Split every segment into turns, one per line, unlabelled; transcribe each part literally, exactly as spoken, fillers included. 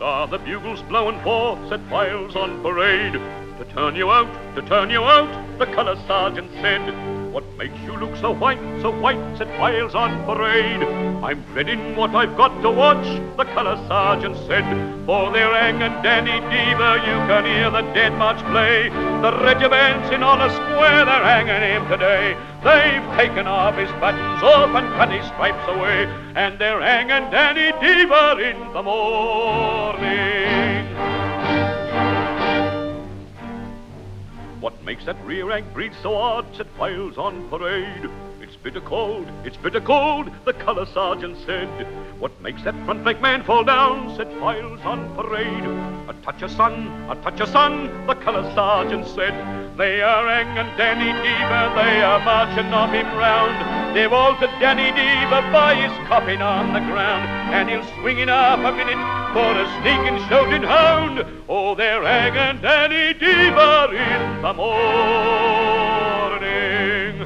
What are the bugles blowing for? Said files on parade. To turn you out, to turn you out, the colour sergeant said. What makes you look so white, so white, said files on parade. I'm dreading what I've got to watch, the colour sergeant said. For they're hanging Danny Deever, you can hear the dead march play. The regiment's in on a square, they're hanging him today. They've taken off his buttons off and cut his stripes away, and they're hanging Danny Deever in the morning. What makes that rear rank breathe so hard, said files on parade. It's bitter cold, it's bitter cold, the colour sergeant said. What makes that front rank man fall down, said files on parade. A touch of sun, a touch of sun, the colour sergeant said. They are hanging Danny Deever, they are marching off him round. They've altered Danny Deever by his coffin on the ground, and he'll swing in half a minute for a sneaking, shouting hound. Oh, they're hanging Danny Deever in the morning.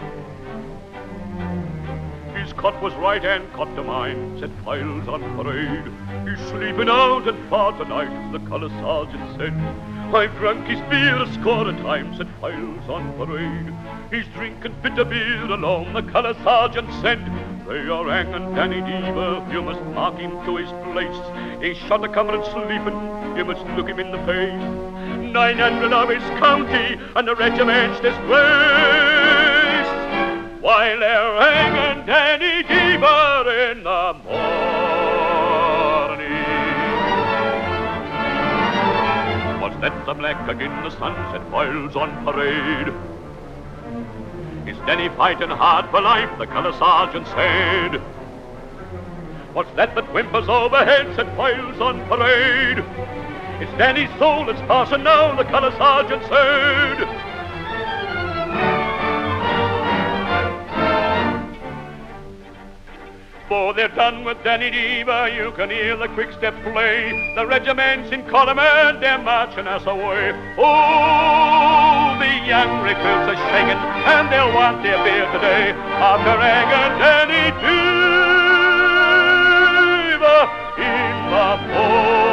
His cut was right and cut to mine, said files on parade. He's sleeping out and far tonight, the colour sergeant said. I've drunk his beer a score of times, said files on parade. He's drinking bitter beer alone, the colour sergeant said. They are hanging Danny Deever, you must mark him to his place. He's shot a comrade sleeping, you must look him in the face. Nine hundred of his county and the regiment's disgrace, while they're hanging Danny Deever in the morning. What's that the black again the sun, said files on parade. Is Danny fighting hard for life, the colour sergeant said. What's that that whimpers overhead, said files on parade. It's Danny's soul that's passing now, the colour sergeant said. For they're done with Danny Deever, you can hear the quick step play. The regiment's in column and they're marching us away. Oh, the young recruits are shaking and they'll want their beer today after hanging Danny Deever in the morning.